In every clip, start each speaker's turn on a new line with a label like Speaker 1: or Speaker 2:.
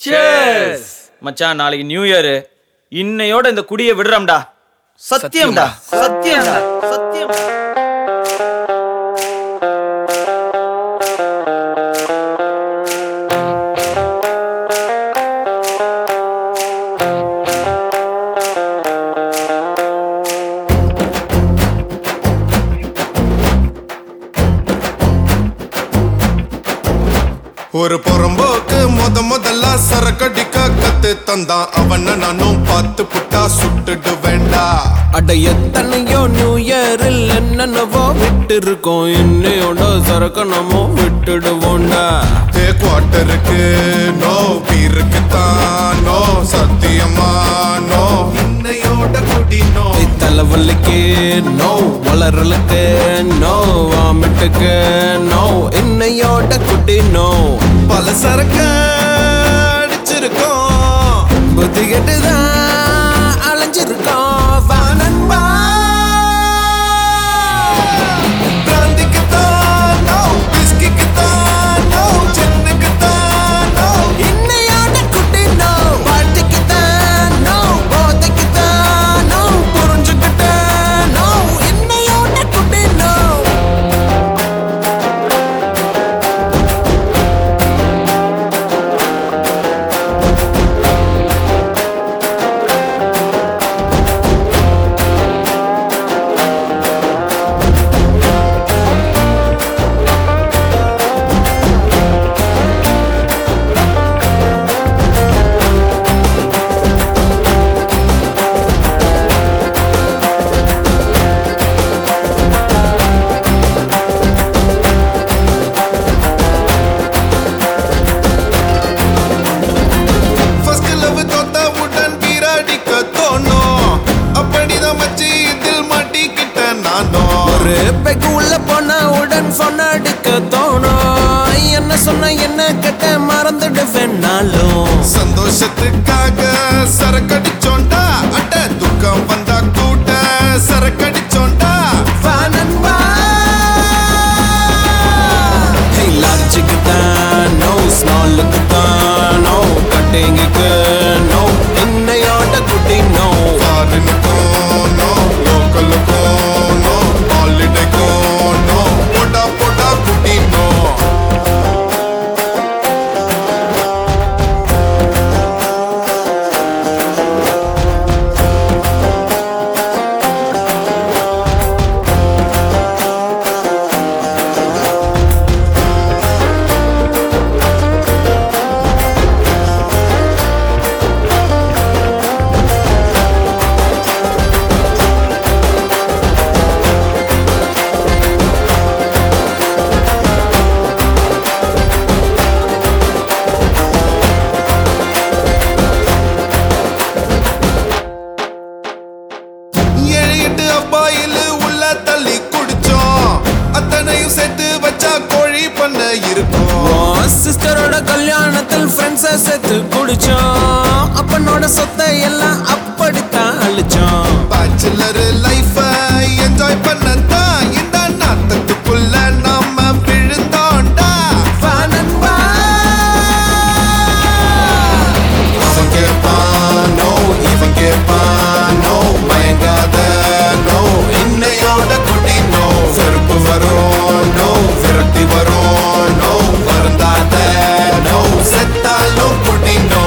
Speaker 1: Cheers. மச்சான், நாளைக்கு new year. இன்னையோட இந்த குடியை விடுறோம்டா. சத்தியம்டா, சத்தியம்டா, சத்தியம்.
Speaker 2: ஒரு பொறம்போக்கு முதல்ல சரக்கடிக்க கத்து தந்தான் அவன நானும் பார்த்து புட்டா சுட்டுடு வேண்டா.
Speaker 3: அட எத்தனையோ நியூ இயரில் என்னென்னவோ விட்டு இருக்கோம், இன்னையோட சரக்கு நம்ம விட்டுடுவோண்டா.
Speaker 2: குவார்ட்டருக்கு நோ, பீருக்கு தான் நோ, சத்தியமா நோ, இன்னையோட குடி நோ.
Speaker 3: தலைவலிக்கு நோ, வளரலுக்கு நோ, வாமிட்டுக்கு நோ, இன்னையோட குடி நோ. பல சரக்கு அடிச்சிருக்கோம், புத்தி கெட்டுதான் அலைஞ்சிருக்கோம். வானன்பா ஒரு பெக்கு உள்ள போனா உடன் போன் அடிக்க தோணும். என்ன சொன்ன என்ன கெட்ட மறந்துடுவேன்னாலும்
Speaker 2: சந்தோஷத்துக்காக சரக்கடிச்சோண்டா. அட்ட துக்கம் வந்தா கூட்ட சரக்கடிச்சோண்டா.
Speaker 3: வானன்பா லார்ஜுக்கு தான் நோ, ஸ்மாலுக்கு தான் நோ, கட்டிங்குக்கு நோ, இன்னையோட குட்டி நோ.
Speaker 2: ஃபாரினுக்கும் நோ, லோக்கலுக்கும் நோ, ஹாலிடேக்கும் நோ, போடா போடா குட்டி நோ. அப்பாயில் உள்ள தள்ளி குடிச்சோம், அத்தனையும் சேர்த்து வச்சா கோழி பண்ண இருக்கும்.
Speaker 3: சிஸ்டரோட கல்யாணத்தில் ஃப்ரெண்ட்ஸை சேர்த்து குடிச்சோம், அப்பனோட சொத்தை எல்லாம் அப்படித்தான் அழிச்சோம்.
Speaker 2: பேச்சுலர் லைஃப என்ஜாய் பண்ணத்தான் இந்த நாட்டத்துக்குள்ள நாம விழுந்தோண்டா.
Speaker 3: வானன்பா
Speaker 2: அவன் கேப்பான் நோ, இவன் கேப்பான் நோ, மயங்காத நோ, இன்னையோட குடி நோ. வெறுப்பு வரும் நோ, விரக்தி வரும் நோ, வருந்தாத நோ, செத்தாலும் குடி நோ.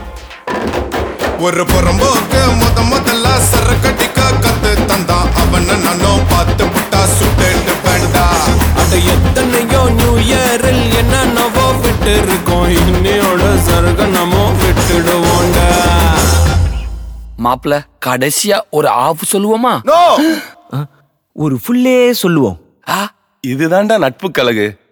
Speaker 2: ஒரு புறம்போக்கு முதல்ல சரக்கடிக்க கத்து தந்தான் அவன நானும் பார்த்து புட்டா சுட்டு வேண்டா.
Speaker 3: அட எத்தனையோ நியூ இயரில் என்னென்னவோ விட்டு இருக்கோம், இன்னையோட சரக்கு நம்ம விட்டுடுவோண்டா.
Speaker 4: மாப்பிள்ள கடைசியா ஒரு ஆஃப் சொல்லுவோமா?
Speaker 1: ஒரு ஃபுல்லே சொல்லுவோம்.
Speaker 5: இதுதான்டா நட்பு கழகு.